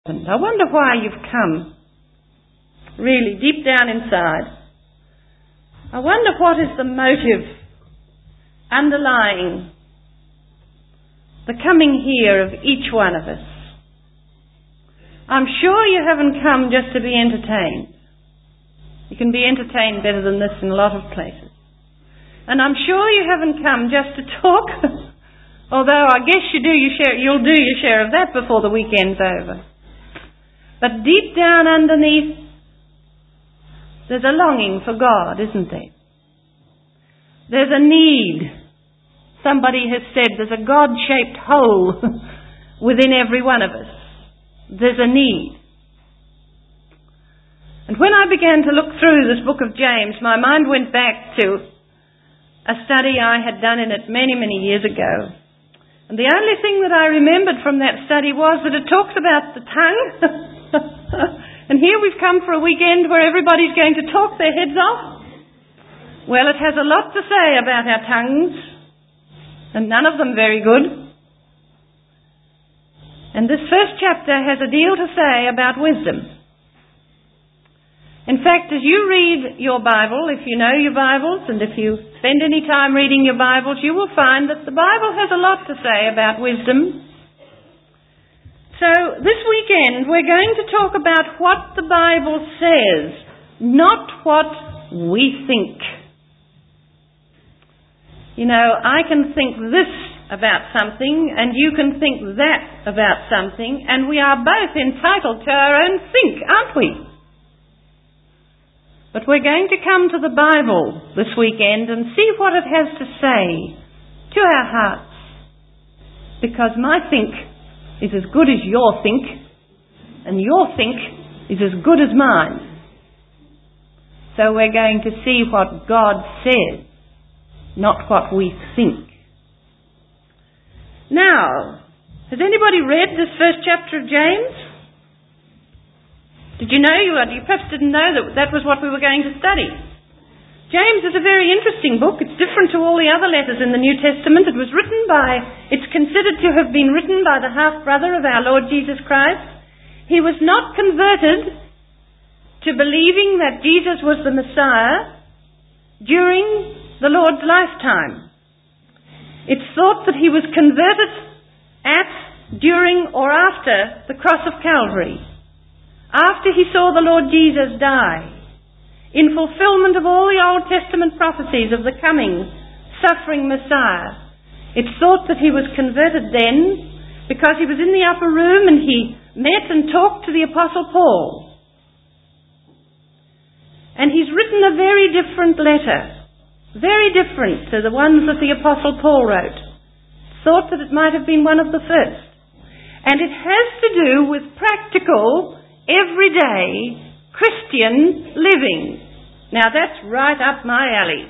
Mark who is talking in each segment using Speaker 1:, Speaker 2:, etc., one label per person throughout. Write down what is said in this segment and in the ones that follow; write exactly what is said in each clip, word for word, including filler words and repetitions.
Speaker 1: happened. I wonder why you've come. Really, deep down inside. I wonder what is the motive underlying the coming here of each one of us. I'm sure you haven't come just to be entertained. You can be entertained better than this in a lot of places. And I'm sure you haven't come just to talk, although I guess you do your share, you'll do your share of that before the weekend's over. But deep down underneath, there's a longing for God, isn't there? There's a need. Somebody has said there's a God-shaped hole within every one of us. There's a need. And when I began to look through this book of James, my mind went back to a study I had done in it many, many years ago. And the only thing that I remembered from that study was that it talks about the tongue. And here we've come for a weekend where everybody's going to talk their heads off. Well, it has a lot to say about our tongues, and none of them very good. And this first chapter has a deal to say about wisdom. In fact, as you read your Bible, if you know your Bibles, and if you spend any time reading your Bibles, you will find that the Bible has a lot to say about wisdom. So this weekend we're going to talk about what the Bible says, not what we think. You know, I can think this about something and you can think that about something, and we are both entitled to our own think, aren't we? But we're going to come to the Bible this weekend and see what it has to say to our hearts. Because my think is as good as your think, and your think is as good as mine. So we're going to see what God says, not what we think. Now, has anybody read this first chapter of James? Did you know, you, you perhaps didn't know that that was what we were going to study. James is a very interesting book. It's different to all the other letters in the New Testament. It was written by, it's considered to have been written by the half-brother of our Lord Jesus Christ. He was not converted to believing that Jesus was the Messiah during the Lord's lifetime. It's thought that he was converted at, during, or after the cross of Calvary, after he saw the Lord Jesus die, in fulfillment of all the Old Testament prophecies of the coming, suffering Messiah. It's thought that he was converted then because he was in the upper room and he met and talked to the Apostle Paul. And he's written a very different letter. Very different to the ones that the Apostle Paul wrote. Thought that it might have been one of the first. And it has to do with practical, everyday Christian living. Now that's right up my alley.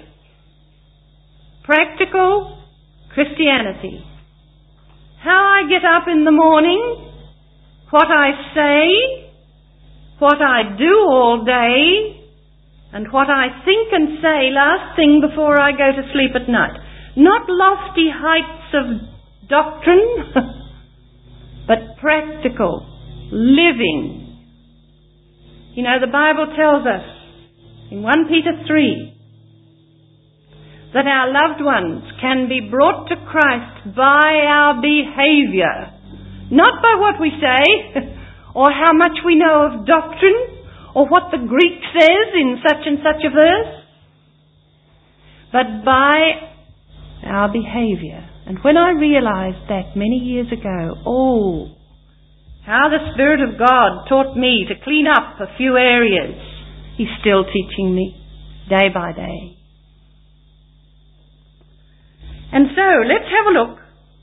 Speaker 1: Practical Christianity. How I get up in the morning, what I say, what I do all day, and what I think and say last thing before I go to sleep at night. Not lofty heights of doctrine, but practical, living. You know, the Bible tells us in First Peter three that our loved ones can be brought to Christ by our behavior, not by what we say, or how much we know of doctrine, or what the Greek says in such and such a verse, but by our behavior. And when I realized that many years ago, oh, how the Spirit of God taught me to clean up a few areas. He's still teaching me day by day. And so, let's have a look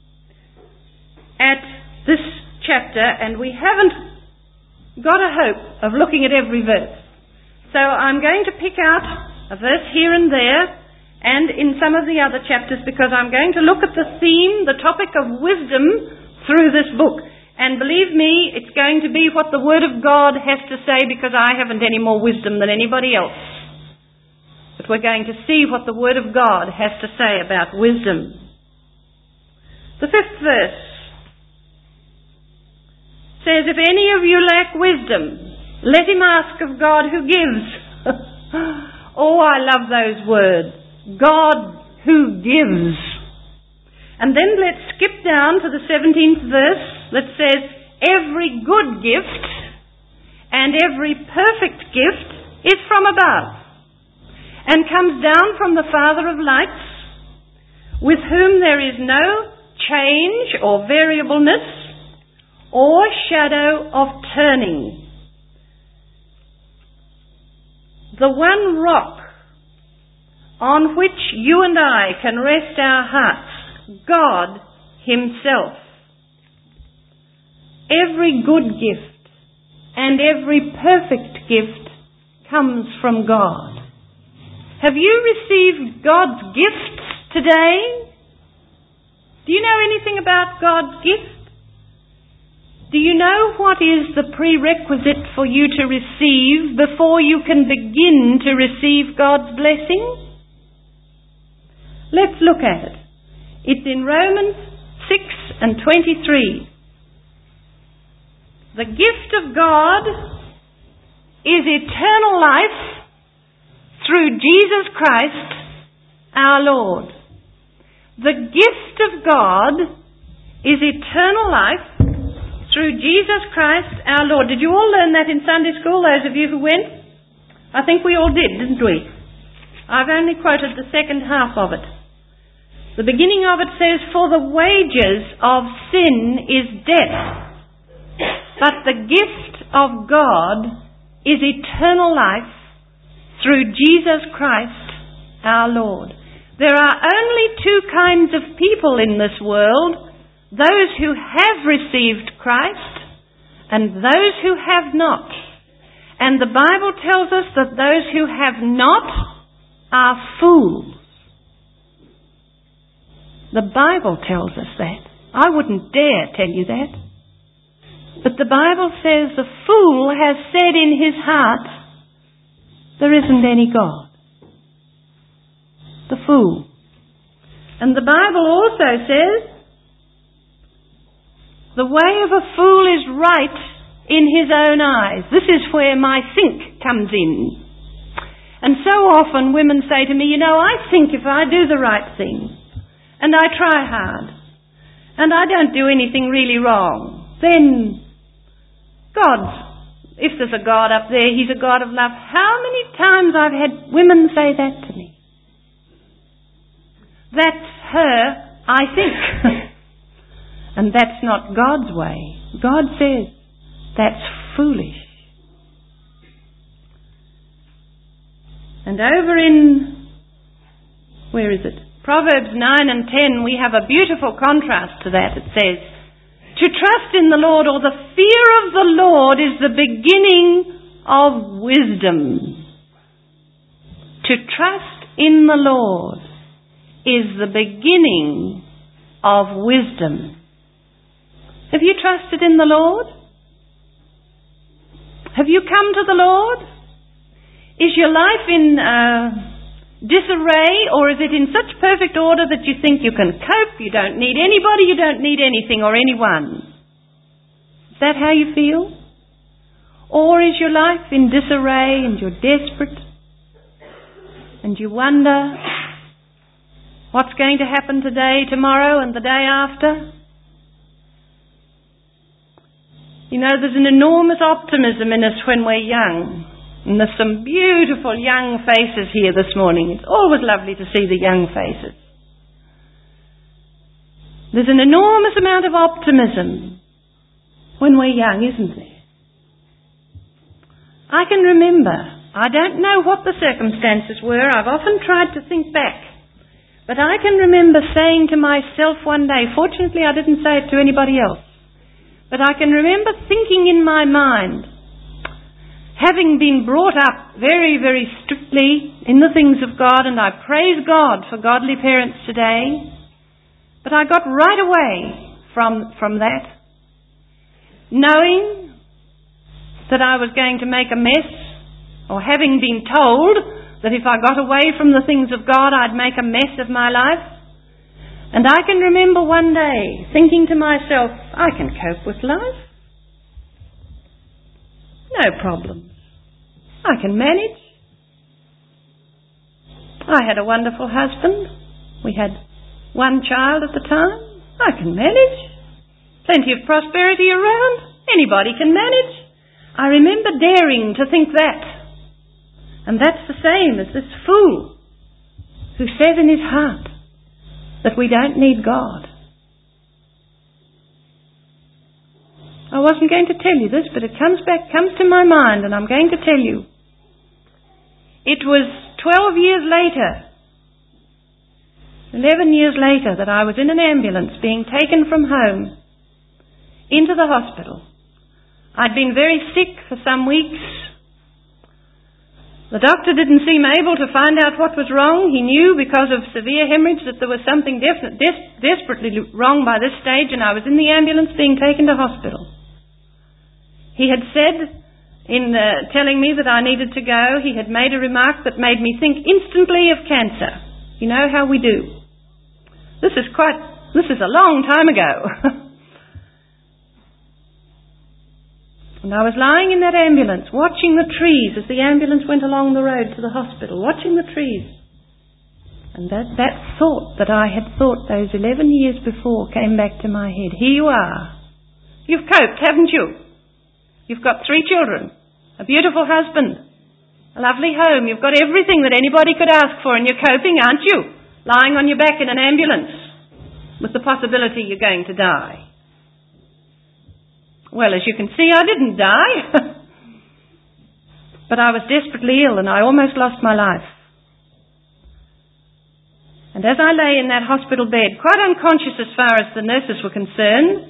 Speaker 1: at this chapter, and we haven't got a hope of looking at every verse. So I'm going to pick out a verse here and there and in some of the other chapters, because I'm going to look at the theme, the topic of wisdom through this book. And believe me, it's going to be what the Word of God has to say, because I haven't any more wisdom than anybody else. But we're going to see what the Word of God has to say about wisdom. The fifth verse says, if any of you lack wisdom, let him ask of God who gives. Oh, I love those words. God who gives. And then let's skip down to the seventeenth verse that says, every good gift and every perfect gift is from above and comes down from the Father of lights, with whom there is no change or variableness or shadow of turning. The one rock on which you and I can rest our hearts, God Himself. Every good gift and every perfect gift comes from God. Have you received God's gifts today? Do you know anything about God's gift? Do you know what is the prerequisite for you to receive before you can begin to receive God's blessing? Let's look at it. It's in Romans six and twenty-three. The gift of God is eternal life through Jesus Christ our Lord. The gift of God is eternal life through Jesus Christ our Lord. Did you all learn that in Sunday school, those of you who went? I think we all did, didn't we? I've only quoted the second half of it. The beginning of it says, for the wages of sin is death, but the gift of God is eternal life through Jesus Christ our Lord. There are only two kinds of people in this world, those who have received Christ and those who have not. And the Bible tells us that those who have not are fools. The Bible tells us that. I wouldn't dare tell you that. But the Bible says the fool has said in his heart, there isn't any God. The fool. And the Bible also says, the way of a fool is right in his own eyes. This is where my think comes in. And so often women say to me, you know, I think if I do the right thing, and I try hard, and I don't do anything really wrong, then God, if there's a God up there, He's a God of love. How many times I've had women say that to me? That's her, I think. And that's not God's way. God says, that's foolish. And over in, where is it? Proverbs nine and ten, we have a beautiful contrast to that. It says, to trust in the Lord, or the fear of the Lord, is the beginning of wisdom. To trust in the Lord is the beginning of wisdom. Have you trusted in the Lord? Have you come to the Lord? Is your life in uh, disarray, or is it in such perfect order that you think you can cope, you don't need anybody, you don't need anything or anyone? Is that how you feel? Or is your life in disarray and you're desperate and you wonder what's going to happen today, tomorrow and the day after? You know, there's an enormous optimism in us when we're young. And there's some beautiful young faces here this morning. It's always lovely to see the young faces. There's an enormous amount of optimism when we're young, isn't there? I can remember, I don't know what the circumstances were, I've often tried to think back, but I can remember saying to myself one day, fortunately I didn't say it to anybody else, but I can remember thinking in my mind, having been brought up very, very strictly in the things of God, and I praise God for godly parents today, but I got right away from, from that, knowing that I was going to make a mess, or having been told that if I got away from the things of God, I'd make a mess of my life. And I can remember one day thinking to myself, I can cope with life. No problems. I can manage. I had a wonderful husband. We had one child at the time. I can manage. Plenty of prosperity around. Anybody can manage. I remember daring to think that. And that's the same as this fool who says in his heart that we don't need God. I wasn't going to tell you this, but it comes back, comes to my mind, and I'm going to tell you. It was twelve years later, eleven years later, that I was in an ambulance being taken from home into the hospital. I'd been very sick for some weeks. The doctor didn't seem able to find out what was wrong. He knew because of severe hemorrhage that there was something definite, des- desperately wrong by this stage, and I was in the ambulance being taken to hospital. He had said, in uh, telling me that I needed to go, he had made a remark that made me think instantly of cancer. You know how we do. This is quite, this is a long time ago. And I was lying in that ambulance, watching the trees as the ambulance went along the road to the hospital, watching the trees. And that, that thought that I had thought those eleven years before came back to my head. Here you are. You've coped, haven't you? You've got three children, a beautiful husband, a lovely home. You've got everything that anybody could ask for, and you're coping, aren't you? Lying on your back in an ambulance with the possibility you're going to die. Well, as you can see, I didn't die. But I was desperately ill and I almost lost my life. And as I lay in that hospital bed, quite unconscious as far as the nurses were concerned,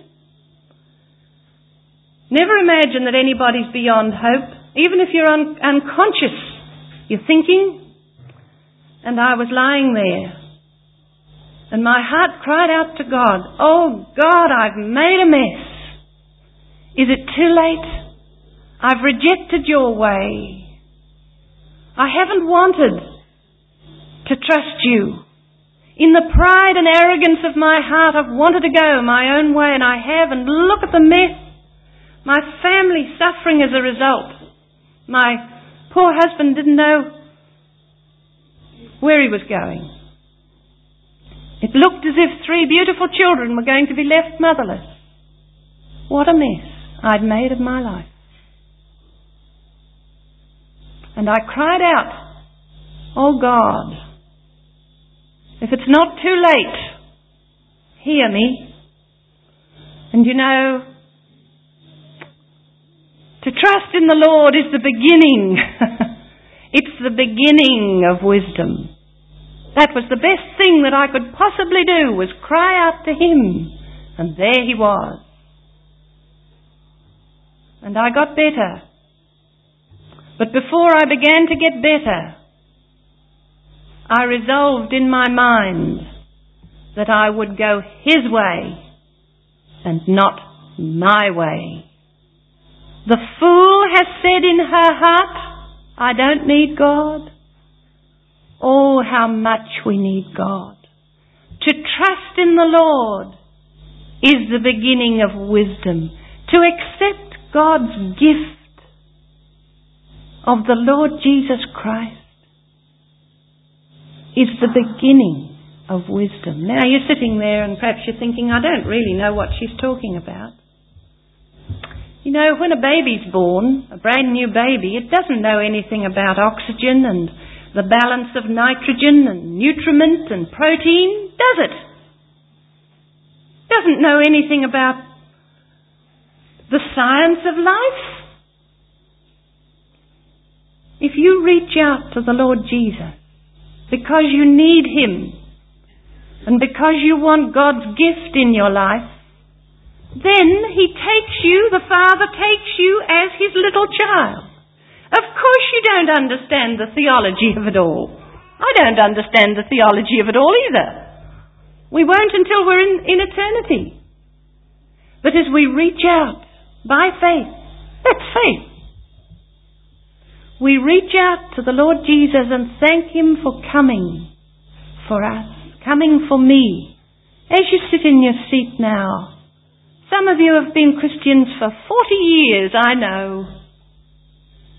Speaker 1: never imagine that anybody's beyond hope. Even if you're un- unconscious, you're thinking. And I was lying there. And my heart cried out to God, "Oh God, I've made a mess. Is it too late? I've rejected your way. I haven't wanted to trust you. In the pride and arrogance of my heart, I've wanted to go my own way, and I have, and look at the mess. My family suffering as a result. My poor husband didn't know where he was going. It looked as if three beautiful children were going to be left motherless. What a mess I'd made of my life." And I cried out, "Oh God, if it's not too late, hear me." And you know, to trust in the Lord is the beginning. It's the beginning of wisdom. That was the best thing that I could possibly do, was cry out to Him. And there He was. And I got better. But before I began to get better, I resolved in my mind that I would go His way and not my way. The fool has said in her heart, "I don't need God." Oh, how much we need God. To trust in the Lord is the beginning of wisdom. To accept God's gift of the Lord Jesus Christ is the beginning of wisdom. Now you're sitting there and perhaps you're thinking, "I don't really know what she's talking about." You know, when a baby's born, a brand new baby, it doesn't know anything about oxygen and the balance of nitrogen and nutriment and protein, does it? Doesn't know anything about the science of life. If you reach out to the Lord Jesus because you need Him and because you want God's gift in your life, then He takes you, the Father takes you as His little child. Of course you don't understand the theology of it all. I don't understand the theology of it all either. We won't until we're in, in eternity. But as we reach out by faith, that's faith. We reach out to the Lord Jesus and thank Him for coming for us, coming for me. As you sit in your seat now, some of you have been Christians for forty years, I know.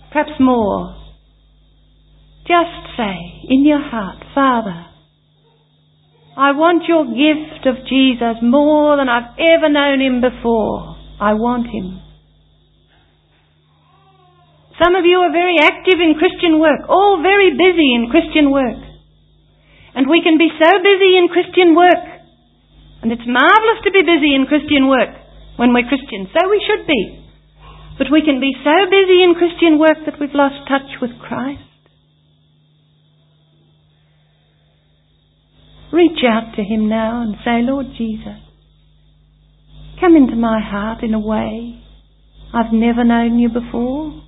Speaker 1: perhaps more. Just say in your heart, Father, I want your gift of Jesus more than I've ever known him before. I want him. Some of you are very active in Christian work, all very busy in Christian work. And we can be so busy in Christian work. And it's marvellous to be busy in Christian work when we're Christians. So we should be. But we can be so busy in Christian work that we've lost touch with Christ. Reach out to him now and say, Lord Jesus, come into my heart in a way I've never known you before.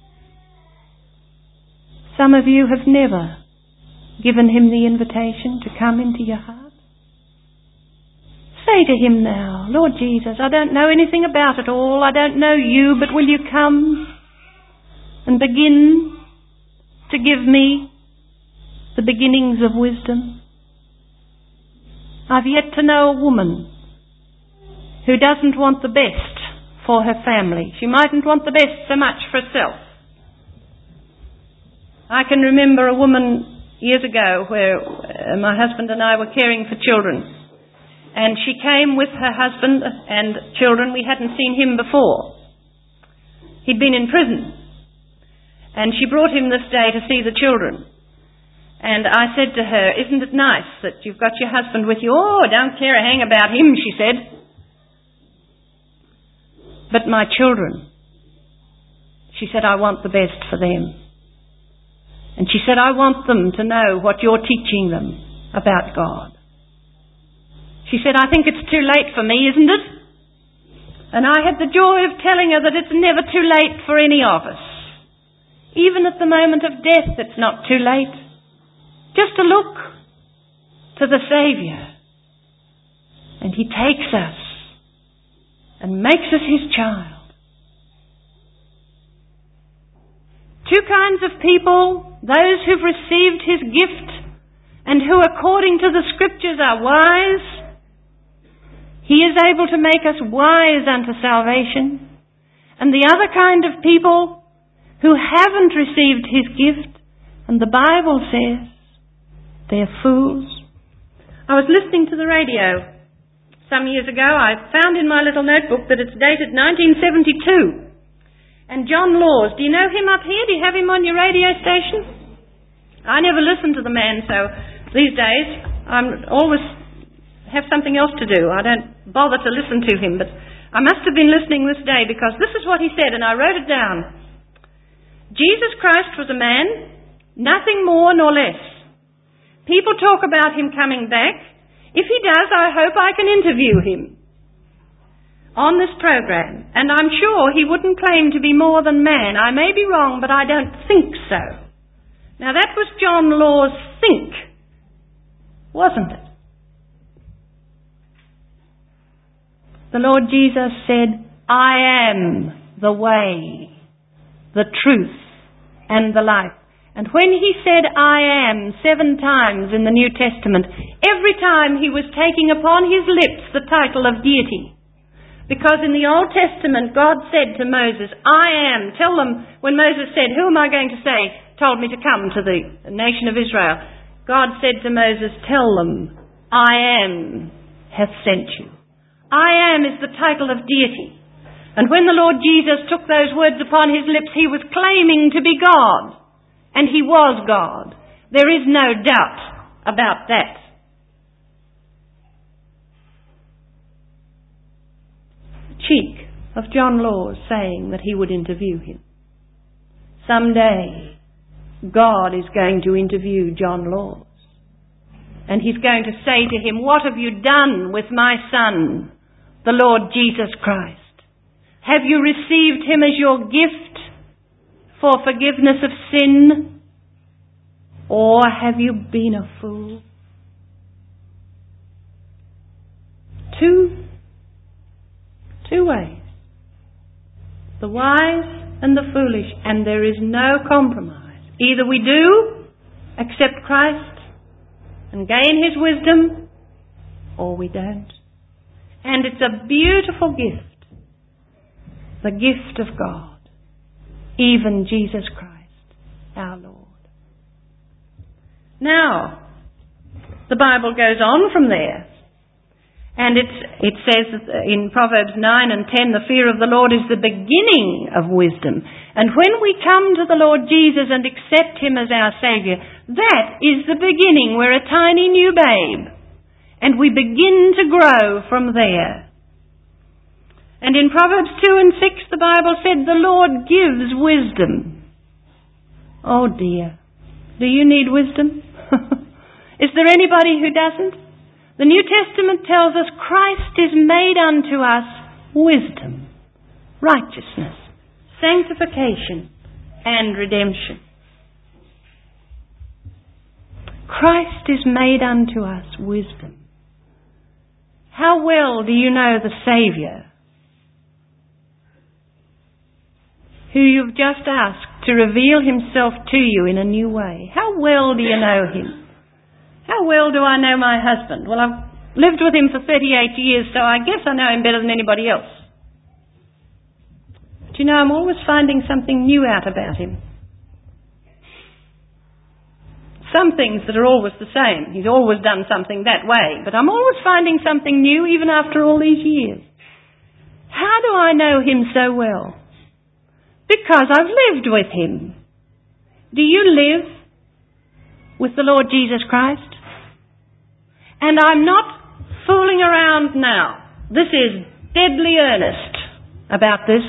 Speaker 1: Some of you have never given him the invitation to come into your heart. Say to him now, Lord Jesus, I don't know anything about it all. I don't know you, but will you come and begin to give me the beginnings of wisdom? I've yet to know a woman who doesn't want the best for her family. She mightn't want the best so much for herself. I can remember a woman years ago where uh, my husband and I were caring for children. And she came with her husband and children. We hadn't seen him before. He'd been in prison. And she brought him this day to see the children. And I said to her, isn't it nice that you've got your husband with you? Oh, I don't care a hang about him, she said. But my children, she said, I want the best for them. And she said, I want them to know what you're teaching them about God. She said, I think it's too late for me, isn't it? And I had the joy of telling her that it's never too late for any of us. Even at the moment of death, it's not too late. Just to look to the Saviour. And he takes us and makes us his child. Two kinds of people, those who've received his gift and who according to the scriptures are wise. He is able to make us wise unto salvation. And the other kind of people who haven't received his gift, and the Bible says they're fools. I was listening to the radio some years ago. I found in my little notebook that it's dated nineteen seventy-two. And John Laws, do you know him up here? Do you have him on your radio station? I never listen to the man, so these days I'm always have something else to do. I don't bother to listen to him, but I must have been listening this day because this is what he said, and I wrote it down. Jesus Christ was a man, nothing more nor less. People talk about him coming back. If he does, I hope I can interview him on this program. And I'm sure he wouldn't claim to be more than man. I may be wrong, but I don't think so. Now that was John Law's think, wasn't it? The Lord Jesus said, I am the way, the truth, and the life. And when he said, I am, seven times in the New Testament, every time he was taking upon his lips the title of deity. Because in the Old Testament, God said to Moses, I am. Tell them, when Moses said, who am I going to say, told me to come to the nation of Israel. God said to Moses, tell them, I am hath sent you. I am is the title of deity. And when the Lord Jesus took those words upon his lips, he was claiming to be God. And he was God. There is no doubt about that. The cheek of John Laws saying that he would interview him. Someday, God is going to interview John Laws. And he's going to say to him, what have you done with my son, the Lord Jesus Christ? Have you received him as your gift for forgiveness of sin? Or have you been a fool? Two, two ways. The wise and the foolish. And there is no compromise. Either we do accept Christ and gain his wisdom, or we don't. And it's a beautiful gift. The gift of God. Even Jesus Christ. Now, the Bible goes on from there. And it's, it says in Proverbs nine and ten, the fear of the Lord is the beginning of wisdom. And when we come to the Lord Jesus and accept Him as our Saviour, that is the beginning. We're a tiny new babe. And we begin to grow from there. And in Proverbs two and six, the Bible said, the Lord gives wisdom. Oh dear. Do you need wisdom? Is there anybody who doesn't? The New Testament tells us Christ is made unto us wisdom, righteousness, sanctification, and redemption. Christ is made unto us wisdom. How well do you know the Saviour, who you've just asked to reveal Himself to you in a new way? How well do you know Him? How well do I know my husband? Well, I've lived with him for thirty-eight years, so I guess I know him better than anybody else. But you know, I'm always finding something new out about him. Some things that are always the same. He's always done something that way, but I'm always finding something new even after all these years. How do I know him so well? Because I've lived with him. Do you live with the Lord Jesus Christ? And I'm not fooling around now. This is deadly earnest about this.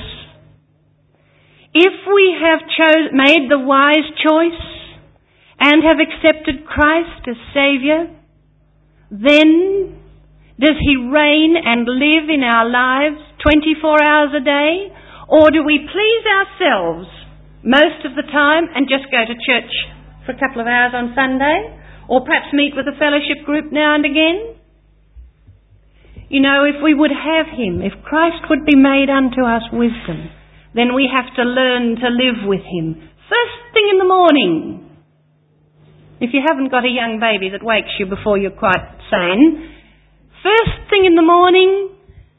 Speaker 1: If we have chose, made the wise choice and have accepted Christ as Saviour, then does He reign and live in our lives twenty-four hours a day? Or do we please ourselves most of the time and just go to church for a couple of hours on Sunday? Or perhaps meet with a fellowship group now and again? You know, if we would have Him, if Christ would be made unto us wisdom, then we have to learn to live with Him. First thing in the morning. If you haven't got a young baby that wakes you before you're quite sane, first thing in the morning,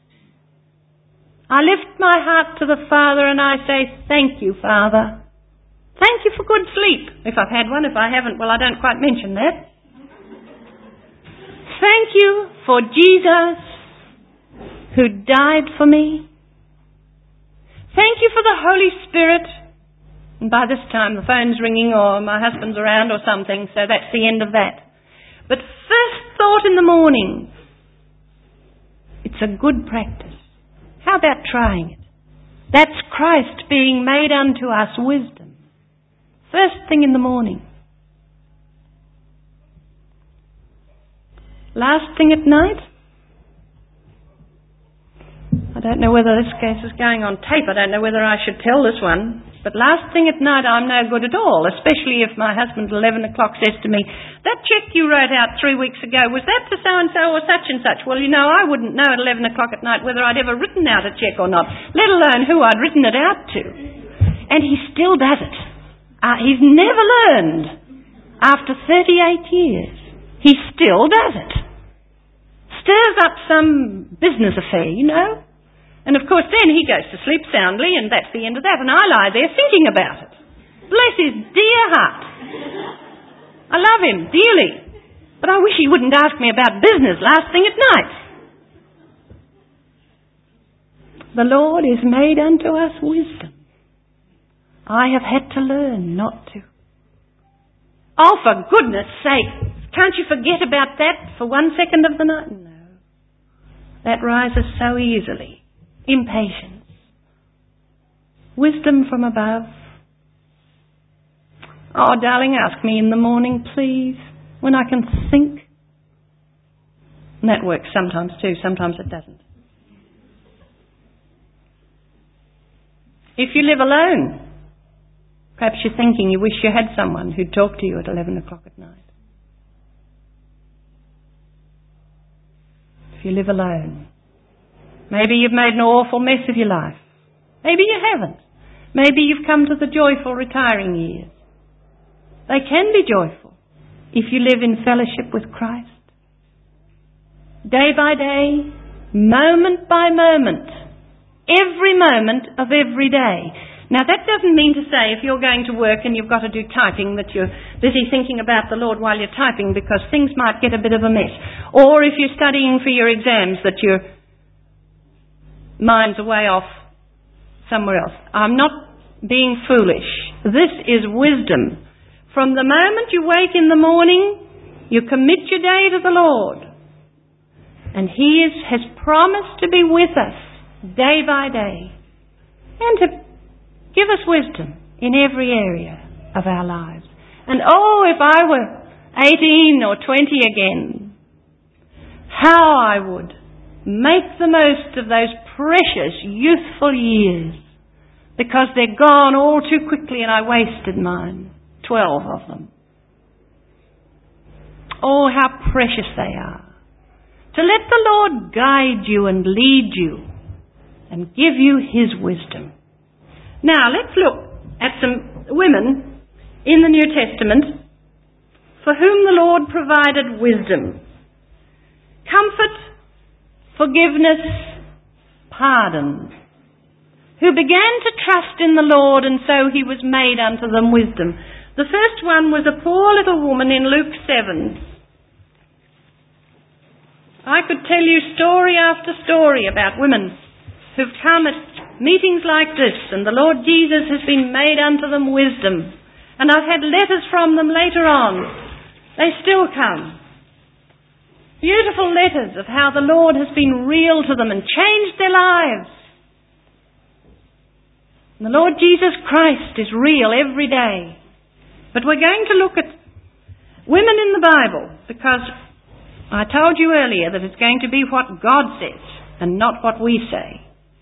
Speaker 1: I lift my heart to the Father and I say, thank you, Father. Thank you for good sleep, if I've had one. If I haven't, well, I don't quite mention that. Thank you for Jesus, who died for me. Thank you for the Holy Spirit. And by this time, the phone's ringing or my husband's around or something, so that's the end of that. But first thought in the morning, it's a good practice. How about trying it? That's Christ being made unto us wisdom. First thing in the morning. Last thing at night. I don't know whether this case is going on tape. I don't know whether I should tell this one. But last thing at night, I'm no good at all, especially if my husband at eleven o'clock says to me, that cheque you wrote out three weeks ago, was that to so-and-so or such and such? Well, you know, I wouldn't know at eleven o'clock at night whether I'd ever written out a cheque or not, let alone who I'd written it out to. And he still does it. Uh, he's never learned after thirty-eight years. He still does it. Stirs up some business affair, you know. And of course then he goes to sleep soundly and that's the end of that. And I lie there thinking about it. Bless his dear heart. I love him dearly. But I wish he wouldn't ask me about business last thing at night. The Lord is made unto us wisdom. I have had to learn not to. Oh, for goodness sake, can't you forget about that for one second of the night? No. That rises so easily. Impatience. Wisdom from above. Oh, darling, ask me in the morning, please, when I can think. And that works sometimes too, sometimes it doesn't. If you live alone, perhaps you're thinking you wish you had someone who'd talk to you at eleven o'clock at night. If you live alone, maybe you've made an awful mess of your life. Maybe you haven't. Maybe you've come to the joyful retiring years. They can be joyful if you live in fellowship with Christ. Day by day, moment by moment, every moment of every day. Now, that doesn't mean to say if you're going to work and you've got to do typing that you're busy thinking about the Lord while you're typing, because things might get a bit of a mess. Or if you're studying for your exams, that your mind's away off somewhere else. I'm not being foolish. This is wisdom. From the moment you wake in the morning, you commit your day to the Lord. And He is, has promised to be with us day by day. And to give us wisdom in every area of our lives. And oh, if I were eighteen or twenty again, how I would make the most of those precious youthful years, because they're gone all too quickly and I wasted mine. Twelve of them. Oh, how precious they are. To let the Lord guide you and lead you and give you His wisdom. Now, let's look at some women in the New Testament for whom the Lord provided wisdom, comfort, forgiveness, pardon, who began to trust in the Lord, and so He was made unto them wisdom. The first one was a poor little woman in Luke seven. I could tell you story after story about women who've come at meetings like this, and the Lord Jesus has been made unto them wisdom. And I've had letters from them later on. They still come. Beautiful letters of how the Lord has been real to them and changed their lives. And the Lord Jesus Christ is real every day. But we're going to look at women in the Bible, because I told you earlier that it's going to be what God says and not what we say.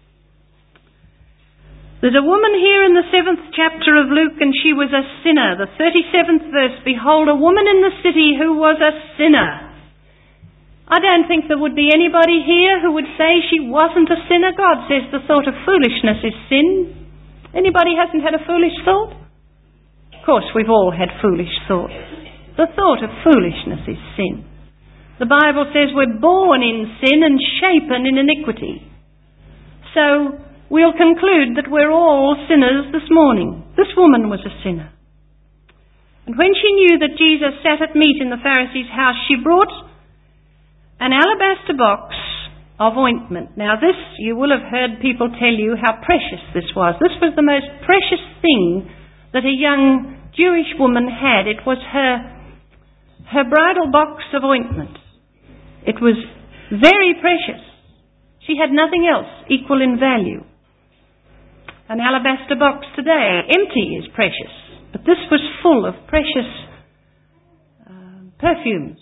Speaker 1: There's a woman here in the seventh chapter of Luke, and she was a sinner. The thirty-seventh verse, behold, a woman in the city who was a sinner. I don't think there would be anybody here who would say she wasn't a sinner. God says the thought of foolishness is sin. Anybody hasn't had a foolish thought? Of course, we've all had foolish thoughts. The thought of foolishness is sin. The Bible says we're born in sin and shapen in iniquity. So we'll conclude that we're all sinners this morning. This woman was a sinner. And when she knew that Jesus sat at meat in the Pharisee's house, she brought an alabaster box of ointment. Now this, you will have heard people tell you how precious this was. This was the most precious thing that a young Jewish woman had. It was her, her bridal box of ointment. It was very precious. She had nothing else equal in value. An alabaster box today, empty, is precious. But this was full of precious uh, perfumes.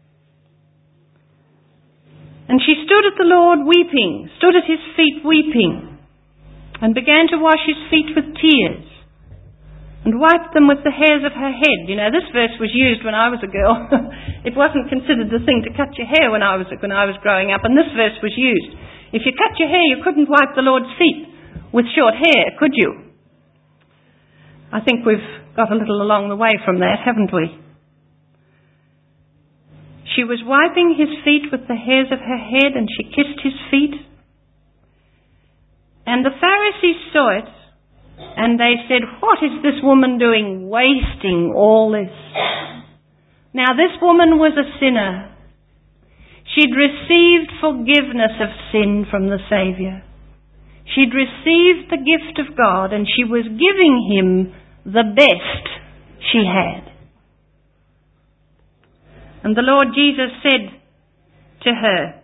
Speaker 1: And she stood at the Lord weeping, stood at His feet weeping, and began to wash His feet with tears, and wiped them with the hairs of her head. You know, this verse was used when I was a girl. It wasn't considered the thing to cut your hair when I was when I was growing up, and this verse was used. If you cut your hair, you couldn't wipe the Lord's feet with short hair, could you? I think we've got a little along the way from that, haven't we? She was wiping His feet with the hairs of her head, and she kissed His feet. And the Pharisees saw it, and they said, what is this woman doing, wasting all this? Now this woman was a sinner. She'd received forgiveness of sin from the Saviour. She'd received the gift of God, and she was giving Him the best she had. And the Lord Jesus said to her,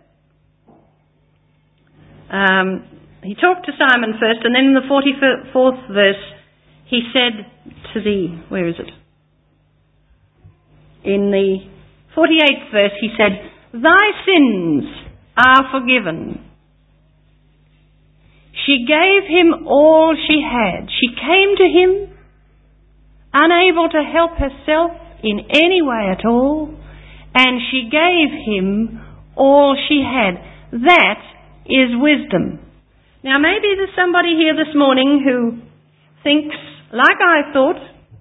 Speaker 1: um, He talked to Simon first, and then in the forty-fourth verse, He said to the, where is it? In the forty-eighth verse, He said, thy sins are forgiven. She gave Him all she had. She came to Him, unable to help herself in any way at all, and she gave Him all she had. That is wisdom. Now maybe there's somebody here this morning who thinks, like I thought,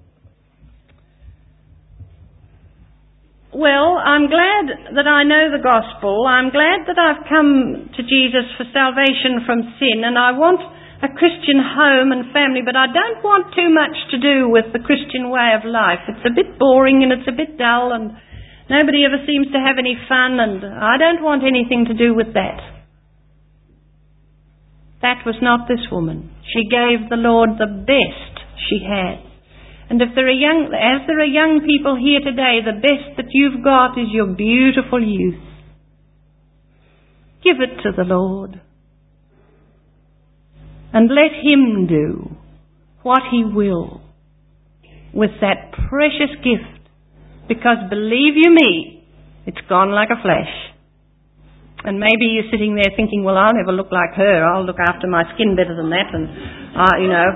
Speaker 1: well, I'm glad that I know the gospel. I'm glad that I've come to Jesus for salvation from sin, and I want a Christian home and family, but I don't want too much to do with the Christian way of life. It's a bit boring and it's a bit dull and nobody ever seems to have any fun, and I don't want anything to do with that. That was not this woman. She gave the Lord the best she had. And if there are young, as there are young people here today, the best that you've got is your beautiful youth. Give it to the Lord. And let Him do what He will with that precious gift. Because believe you me, it's gone like a flash. And maybe you're sitting there thinking, well, I'll never look like her. I'll look after my skin better than that. And, uh, you know,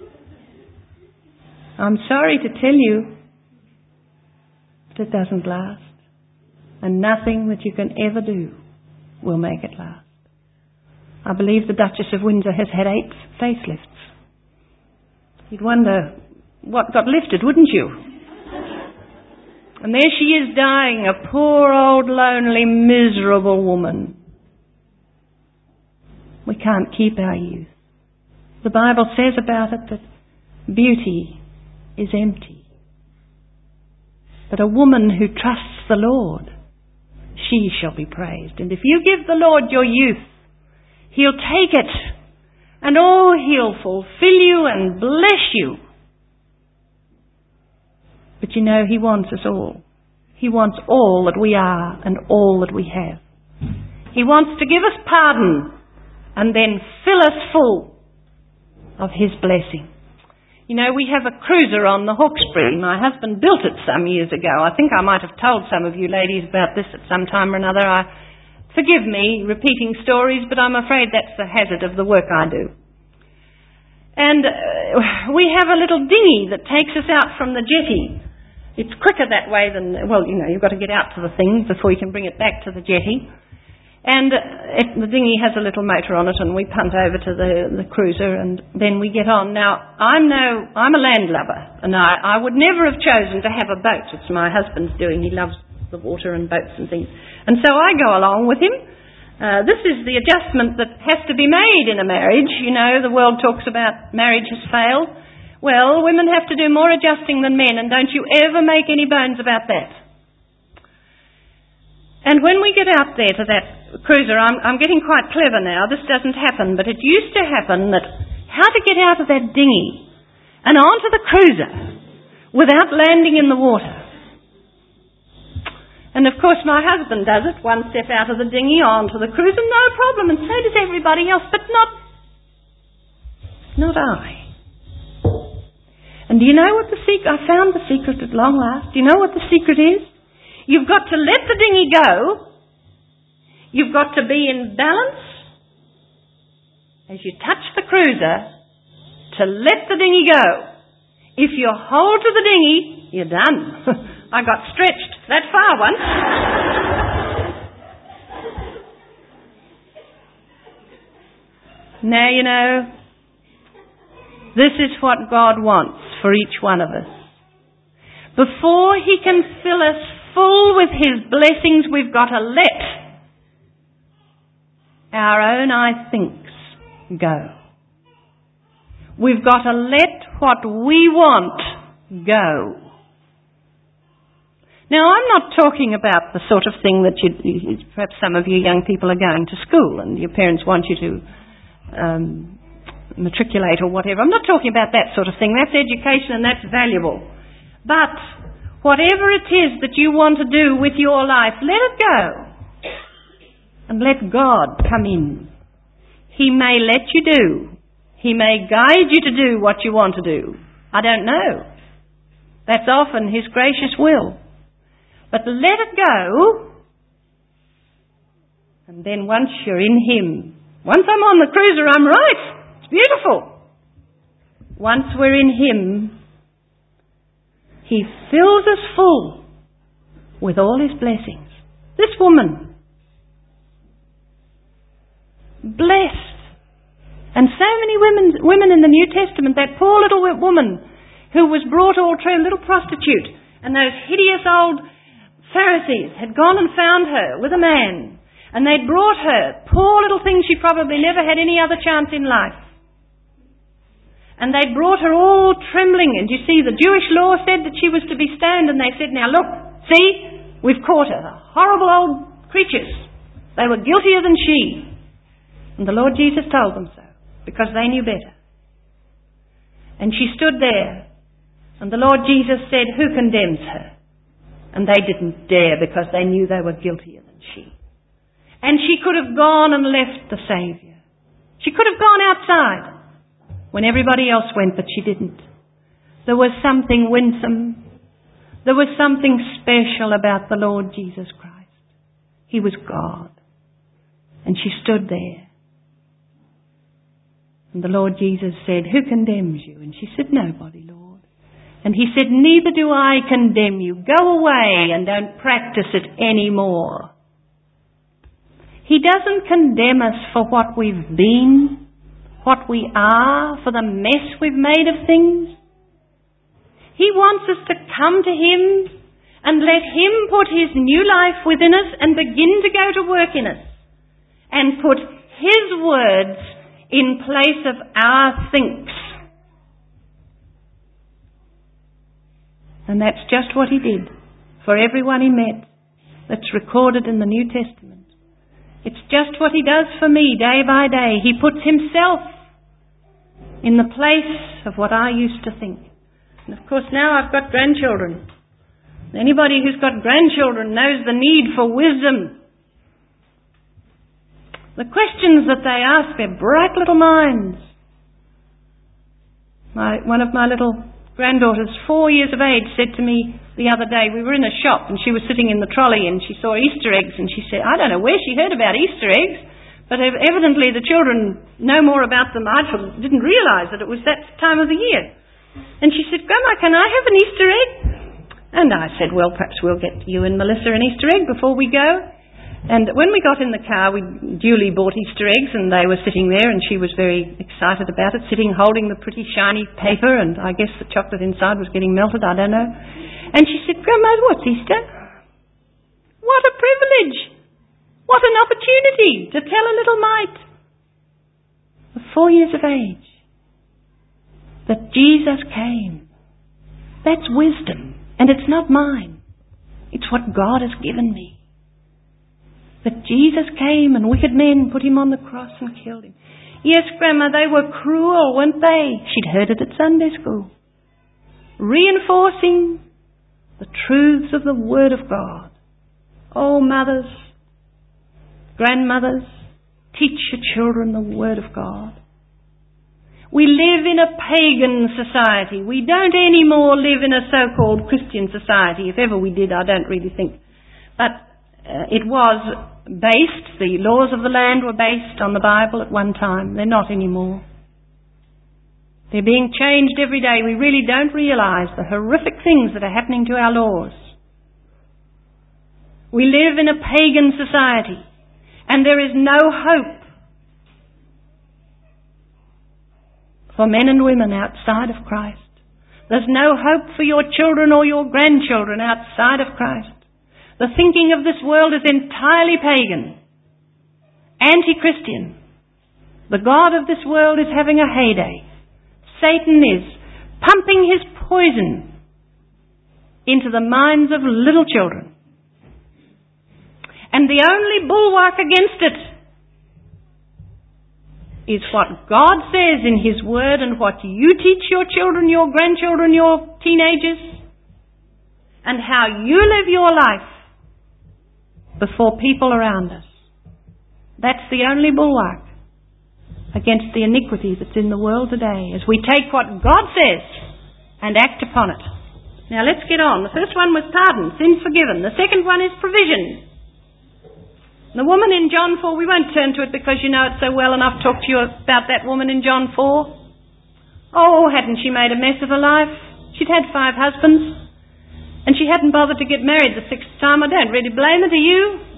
Speaker 1: I'm sorry to tell you, but it doesn't last. And nothing that you can ever do will make it last. I believe the Duchess of Windsor has had eight facelifts. You'd wonder what got lifted, wouldn't you? And there she is dying, a poor old lonely miserable woman. We can't keep our youth. The Bible says about it that beauty is empty. But a woman who trusts the Lord, she shall be praised. And if you give the Lord your youth, He'll take it, and oh, He'll fulfill you and bless you. But you know, He wants us all. He wants all that we are and all that we have. He wants to give us pardon and then fill us full of His blessing. You know, we have a cruiser on the Hawkesbury. My husband built it some years ago. I think I might have told some of you ladies about this at some time or another. I Forgive me repeating stories, but I'm afraid that's the hazard of the work I do. And uh, we have a little dinghy that takes us out from the jetty. It's quicker that way than, well, you know, you've got to get out to the thing before you can bring it back to the jetty. And uh, it, the dinghy has a little motor on it, and we punt over to the, the cruiser, and then we get on. Now, I'm no, I'm a landlubber, and I, I would never have chosen to have a boat. It's my husband's doing. He loves the water and boats and things. And so I go along with him. Uh, this is the adjustment that has to be made in a marriage. You know, the world talks about marriage has failed. Well, women have to do more adjusting than men, and don't you ever make any bones about that. And when we get out there to that cruiser, I'm, I'm getting quite clever now. This doesn't happen, but it used to happen that how to get out of that dinghy and onto the cruiser without landing in the water. And of course my husband does it, one step out of the dinghy onto the cruiser, no problem, and so does everybody else, but not, not I. And do you know what the secret, I found the secret at long last. Do you know what the secret is? You've got to let the dinghy go. You've got to be in balance as you touch the cruiser to let the dinghy go. If you hold to the dinghy, you're done. I got stretched that far once. Now, you know, this is what God wants for each one of us. Before He can fill us full with His blessings, we've got to let our own I thinks go. We've got to let what we want go. Now, I'm not talking about the sort of thing that you, perhaps some of you young people are going to school and your parents want you to um, matriculate or whatever. I'm not talking about that sort of thing. That's education and that's valuable. But whatever it is that you want to do with your life, let it go. And let God come in. He may let you do. He may guide you to do what you want to do. I don't know. That's often His gracious will. But let it go, and then once you're in Him, once I'm on the cruiser, I'm right. It's beautiful. Once we're in Him, He fills us full with all His blessings. This woman, blessed. And so many women, women in the New Testament, that poor little woman who was brought all through, a little prostitute, and those hideous old Pharisees had gone and found her with a man, and they'd brought her, poor little thing, she probably never had any other chance in life. And they brought her all trembling. And you see, the Jewish law said that she was to be stoned. And they said, now look, see, we've caught her. The horrible old creatures. They were guiltier than she. And the Lord Jesus told them so, because they knew better. And she stood there. And the Lord Jesus said, who condemns her? And they didn't dare, because they knew they were guiltier than she. And she could have gone and left the Saviour. She could have gone outside when everybody else went, but she didn't. There was something winsome. There was something special about the Lord Jesus Christ. He was God. And she stood there. And the Lord Jesus said, who condemns you? And she said, nobody, Lord. And he said, neither do I condemn you. Go away and don't practice it anymore. He doesn't condemn us for what we've been, what we are, for the mess we've made of things. He wants us to come to Him and let Him put His new life within us and begin to go to work in us and put His words in place of our thinks. And that's just what He did for everyone He met. That's recorded in the New Testament. It's just what He does for me day by day. He puts Himself in the place of what I used to think. And of course now I've got grandchildren. Anybody who's got grandchildren knows the need for wisdom. The questions that they ask, they're bright little minds. My, one of my little granddaughters, four years of age, said to me the other day, we were in a shop and she was sitting in the trolley and she saw Easter eggs and she said, I don't know where she heard about Easter eggs, but evidently the children know more about them. I didn't realise that it was that time of the year. And she said, Grandma, can I have an Easter egg? And I said, well, perhaps we'll get you and Melissa an Easter egg before we go. And when we got in the car, we duly bought Easter eggs and they were sitting there and she was very excited about it, sitting holding the pretty shiny paper, and I guess the chocolate inside was getting melted, I don't know. And she said, Grandma, what's Easter? What a privilege! What an opportunity to tell a little mite of four years of age that Jesus came. That's wisdom, and it's not mine. It's what God has given me. That Jesus came and wicked men put Him on the cross and killed Him. Yes, Grandma, they were cruel, weren't they? She'd heard it at Sunday school. Reinforcing the truths of the Word of God. Oh, mothers, grandmothers, teach your children the Word of God. We live in a pagan society. We don't anymore live in a so-called Christian society. If ever we did, I don't really think. But uh, it was based, the laws of the land were based on the Bible at one time. They're not anymore. They're being changed every day. We really don't realise the horrific things that are happening to our laws. We live in a pagan society, and there is no hope for men and women outside of Christ. There's no hope for your children or your grandchildren outside of Christ. The thinking of this world is entirely pagan, anti-Christian. The God of this world is having a heyday. Satan is pumping his poison into the minds of little children. And the only bulwark against it is what God says in His Word and what you teach your children, your grandchildren, your teenagers, and how you live your life before people around us. That's the only bulwark against the iniquity that's in the world today, as we take what God says and act upon it. Now let's get on. The first one was pardon, sins forgiven. The second one is provision. The woman in John four, we won't turn to it because you know it so well, and I've talked to you about that woman in John four. Oh, hadn't she made a mess of her life? She'd had five husbands, and she hadn't bothered to get married the sixth time. I don't really blame her, do you?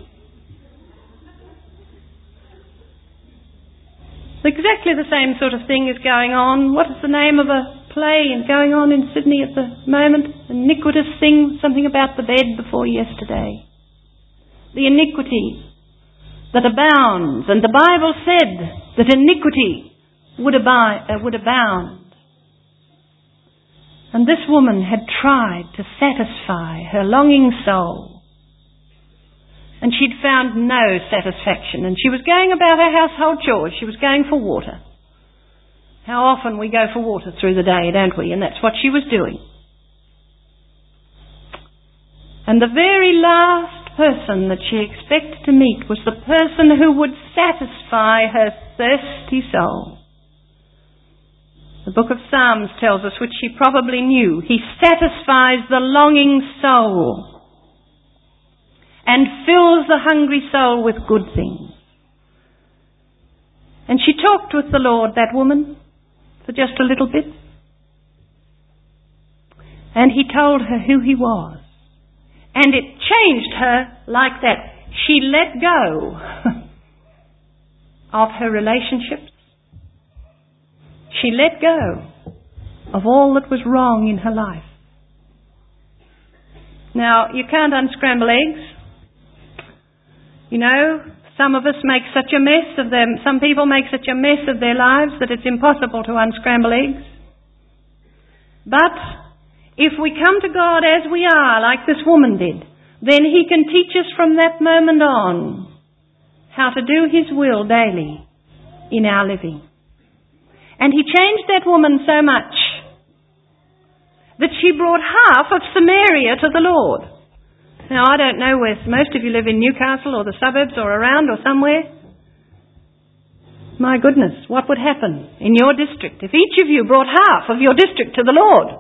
Speaker 1: Exactly the same sort of thing is going on. What is the name of a play going on in Sydney at the moment? Iniquitous thing, something about the bed before yesterday. The iniquity that abounds, and the Bible said that iniquity would, abi- uh, would abound. And this woman had tried to satisfy her longing soul. And she'd found no satisfaction. And she was going about her household chores. She was going for water. How often we go for water through the day, don't we? And that's what she was doing. And the very last person that she expected to meet was the person who would satisfy her thirsty soul. The book of Psalms tells us, which she probably knew, He satisfies the longing soul and fills the hungry soul with good things. And she talked with the Lord, that woman, for just a little bit. And He told her who He was. And it changed her like that. She let go of her relationships. She let go of all that was wrong in her life. Now, you can't unscramble eggs. You know, some of us make such a mess of them. Some people make such a mess of their lives that it's impossible to unscramble eggs. But if we come to God as we are, like this woman did, then He can teach us from that moment on how to do His will daily in our living. And He changed that woman so much that she brought half of Samaria to the Lord. Now, I don't know where most of you live, in Newcastle or the suburbs or around or somewhere. My goodness, what would happen in your district if each of you brought half of your district to the Lord?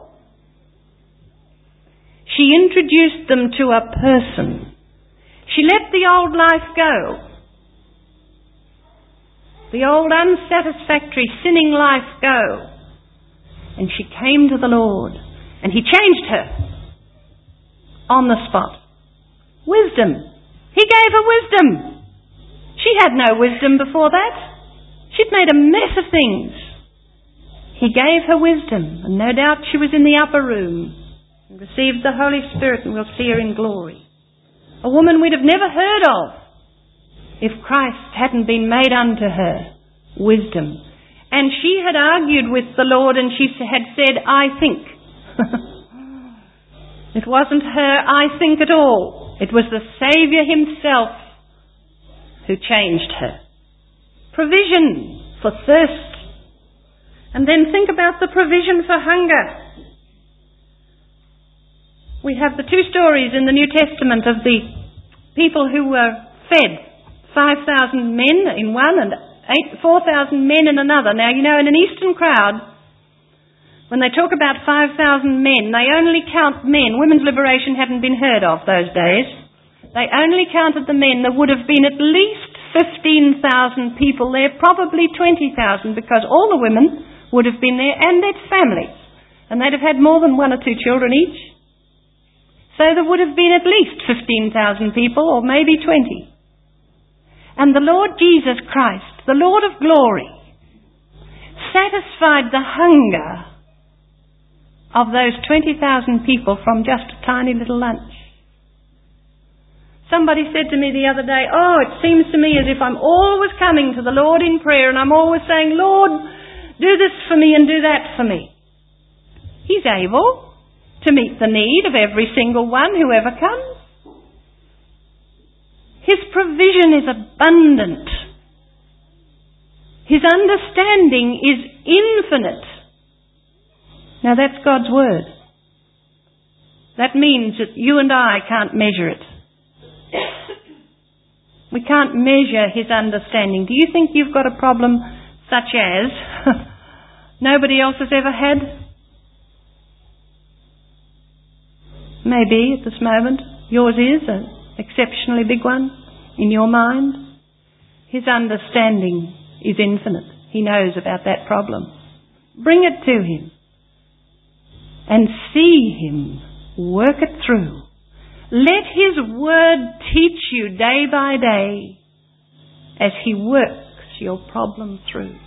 Speaker 1: She introduced them to a person. She let the old life go. The old unsatisfactory sinning life go. And she came to the Lord. And He changed her on the spot. Wisdom. He gave her wisdom. She had no wisdom before that. She'd made a mess of things. He gave her wisdom. And no doubt she was in the upper room and received the Holy Spirit, and we'll see her in glory. A woman we'd have never heard of if Christ hadn't been made unto her wisdom. And she had argued with the Lord, and she had said, I think. It wasn't her I think at all. It was the Saviour Himself who changed her. Provision for thirst. And then think about the provision for hunger. We have the two stories in the New Testament of the people who were fed. five thousand men in one and eight, four thousand men in another. Now, you know, in an Eastern crowd, when they talk about five thousand men, they only count men. Women's liberation hadn't been heard of those days. They only counted the men. There would have been at least fifteen thousand people there, probably twenty thousand, because all the women would have been there and their families. And they'd have had more than one or two children each. So there would have been at least fifteen thousand people, or maybe twenty. And the Lord Jesus Christ, the Lord of glory, satisfied the hunger of those twenty thousand people from just a tiny little lunch. Somebody said to me the other day, oh, it seems to me as if I'm always coming to the Lord in prayer and I'm always saying, Lord, do this for me and do that for me. He's able to meet the need of every single one who ever comes. His provision is abundant. His understanding is infinite. Now that's God's word. That means that you and I can't measure it. We can't measure His understanding. Do you think you've got a problem such as nobody else has ever had? Maybe at this moment yours is an exceptionally big one in your mind. His understanding is infinite. He knows about that problem. Bring it to Him and see Him work it through. Let His word teach you day by day as He works your problem through.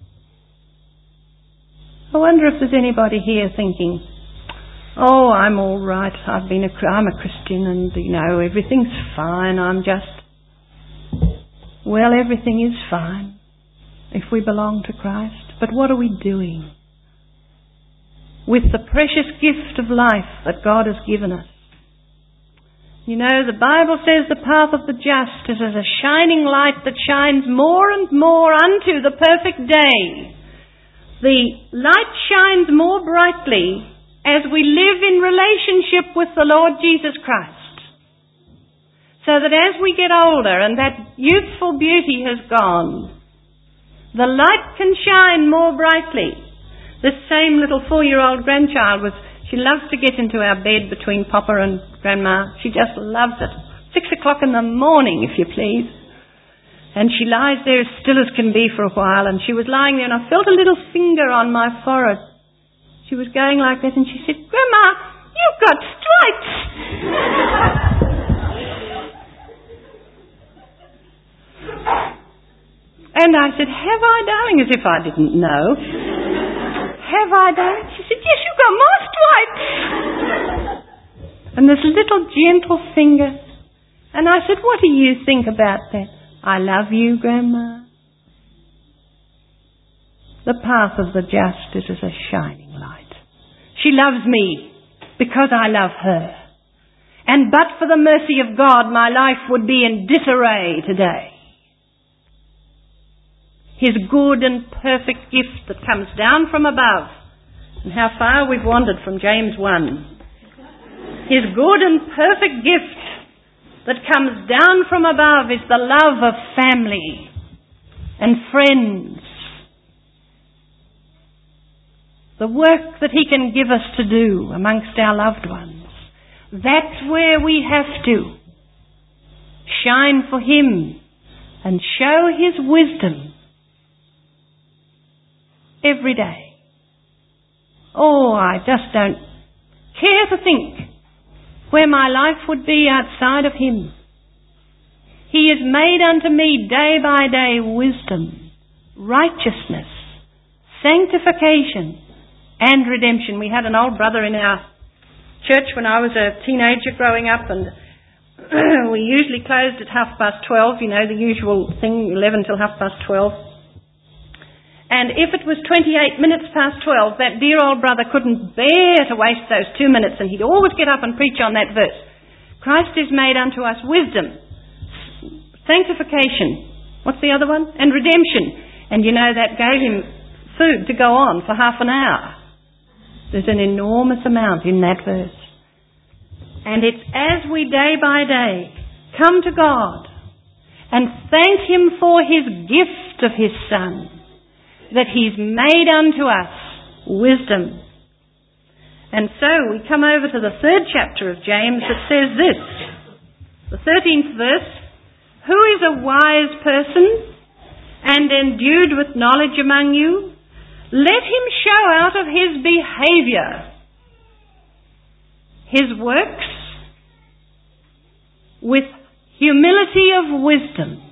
Speaker 1: I wonder if there's anybody here thinking, oh, I'm all right. I've been a, I'm a Christian and, you know, everything's fine. I'm just... Well, everything is fine if we belong to Christ. But what are we doing? with the precious gift of life that God has given us. You know, the Bible says the path of the just is as a shining light that shines more and more unto the perfect day. The light shines more brightly as we live in relationship with the Lord Jesus Christ. So that as we get older and that youthful beauty has gone, the light can shine more brightly. This same little four-year-old grandchild was, she loves to get into our bed between Papa and Grandma. She just loves it. Six o'clock in the morning, if you please. And she lies there as still as can be for a while. And she was lying there and I felt a little finger on my forehead. She was going like that and she said, "Grandma, you've got stripes." And I said, "Have I, darling?" As if I didn't know. "Have I, darling?" She said, "Yes, you've got more stripes." And this little gentle finger. And I said, "What do you think about that?" "I love you, Grandma." The path of the just is as a shining light. She loves me because I love her. And but for the mercy of God, my life would be in disarray today. His good and perfect gift that comes down from above. And how far we've wandered from James one. His good and perfect gift that comes down from above is the love of family and friends. The work that He can give us to do amongst our loved ones. That's where we have to shine for Him and show His wisdom every day. Oh, I just don't care to think where my life would be outside of Him. He has made unto me day by day wisdom, righteousness, sanctification, and redemption. We had an old brother in our church when I was a teenager growing up, and we usually closed at half past twelve, you know, the usual thing, eleven till half past twelve. And if it was twenty-eight minutes past twelve, that dear old brother couldn't bear to waste those two minutes, and he'd always get up and preach on that verse. Christ is made unto us wisdom, sanctification, what's the other one? And redemption. And you know, that gave him food to go on for half an hour. There's an enormous amount in that verse. And it's as we day by day come to God and thank Him for His gift of His Son, that He's made unto us wisdom. And so we come over to the third chapter of James that says this, the thirteenth verse, "Who is a wise person and endued with knowledge among you? Let him show out of his behaviour his works with humility of wisdom."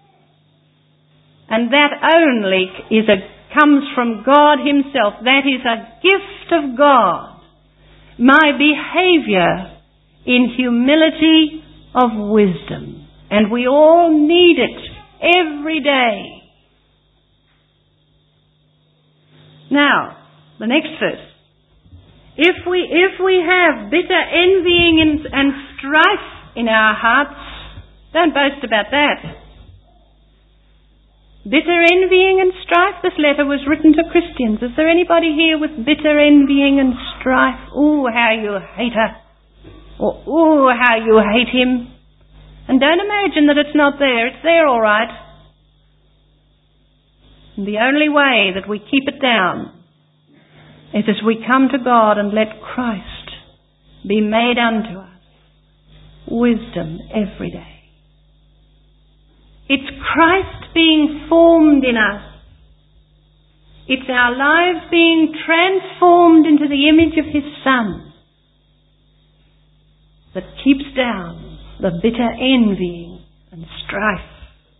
Speaker 1: And that only is a, comes from God Himself. That is a gift of God. My behaviour in humility of wisdom. And we all need it every day. Now, the next verse. If we, if we have bitter envying and, and strife in our hearts, don't boast about that. Bitter envying and strife. This letter was written to Christians. Is there anybody here with bitter envying and strife? Ooh, how you hate her. Or, ooh, how you hate him. And don't imagine that it's not there. It's there all right. And the only way that we keep it down is as we come to God and let Christ be made unto us wisdom every day. It's Christ being formed in us. It's our lives being transformed into the image of His Son that keeps down the bitter envying and strife.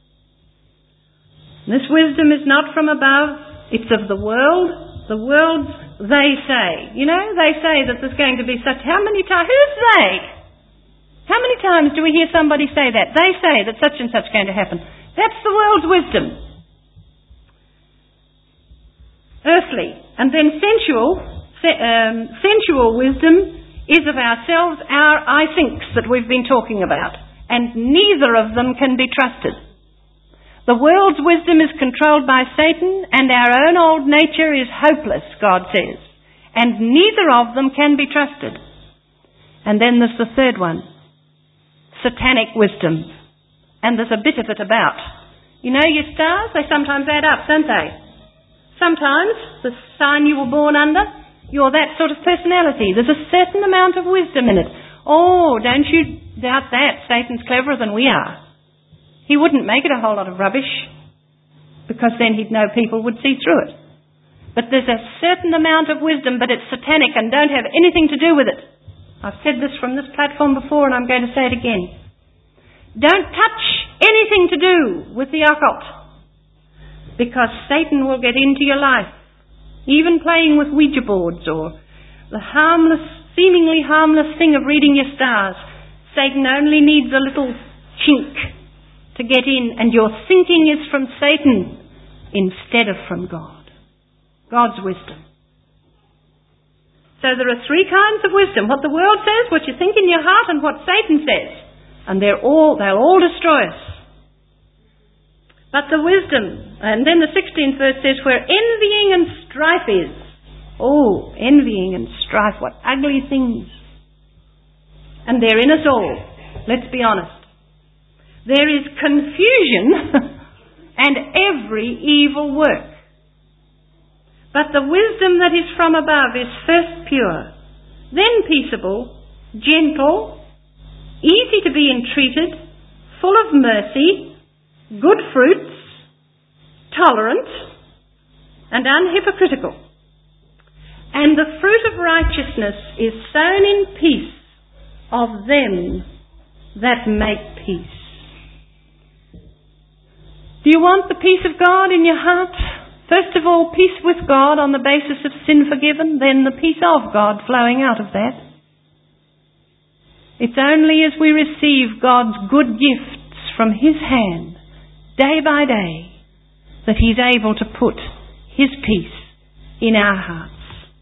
Speaker 1: This wisdom is not from above, it's of the world. The world, they say. You know, they say that there's going to be such... How many times... Who's they? How many times do we hear somebody say that? They say that such and such is going to happen. That's the world's wisdom. Earthly. And then sensual, se- um, sensual wisdom is of ourselves, our I thinks that we've been talking about, and neither of them can be trusted. The world's wisdom is controlled by Satan, and our own old nature is hopeless, God says, and neither of them can be trusted. And then there's the third one, satanic wisdom, and there's a bit of it about. You know your stars, they sometimes add up, don't they? Sometimes the sign you were born under, you're that sort of personality. There's a certain amount of wisdom in it. Oh, don't you doubt that. Satan's cleverer than we are. He wouldn't make it a whole lot of rubbish, because then he'd know people would see through it. But there's a certain amount of wisdom, but it's satanic and don't have anything to do with it. I've said this from this platform before, and I'm going to say it again. Don't touch anything to do with the occult, because Satan will get into your life, even playing with Ouija boards or the harmless, seemingly harmless thing of reading your stars. Satan only needs a little chink to get in, and your thinking is from Satan instead of from God. God's wisdom. So there are three kinds of wisdom. What the world says, what you think in your heart, and what Satan says. And they're all, they'll all destroy us. But the wisdom, and then the sixteenth verse says, where envying and strife is. Oh, envying and strife, what ugly things. And they're in us all. Let's be honest. There is confusion and every evil work. But the wisdom that is from above is first pure, then peaceable, gentle, easy to be entreated, full of mercy, good fruits, tolerant, and unhypocritical. And the fruit of righteousness is sown in peace of them that make peace. Do you want the peace of God in your heart? First of all, peace with God on the basis of sin forgiven, then the peace of God flowing out of that. It's only as we receive God's good gifts from His hand, day by day, that He's able to put His peace in our hearts.